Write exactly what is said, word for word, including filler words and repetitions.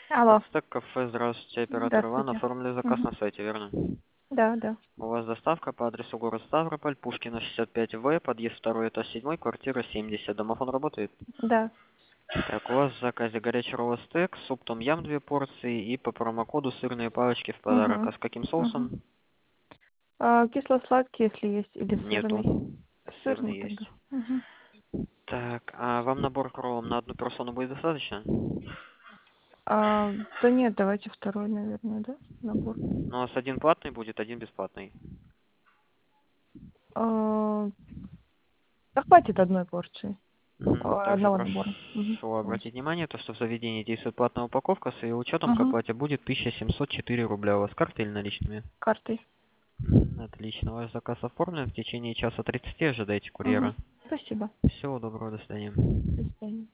Алло. Ацтек кафе, здравствуйте, оператор Иван. Здравствуйте. Оформили заказ Мгм. на сайте, верно? Да, да, У вас доставка по адресу город Ставрополь, Пушкина, шестьдесят пять В, подъезд второй, этаж семь, квартира семьдесят. Домофон работает? да. Так, у вас в заказе горячий ролл стейк, суп том-ям две порции и по промокоду сырные палочки в подарок. Угу. А с каким Угу. соусом? А, кисло-сладкий, если есть, или сырный? Нету. Сырный Сырный тогда. есть. Угу. Так, а вам набор к роллам на одну персону будет достаточно? А, да нет, давайте второй, наверное, да, набор. Ну, у вас один платный будет, один бесплатный. А, да хватит одной порции. Мгм. А, Также одного набора. Угу. прошу обратить внимание, то, что в заведении действует платная упаковка, с ее учетом к Угу. оплате будет тысяча семьсот четыре рубля. У вас карты или наличными? Картой. Мгм. Отлично, ваш заказ оформлен. В течение часа тридцати ожидайте Угу. курьера. Спасибо. Всего доброго, до свидания. До свидания.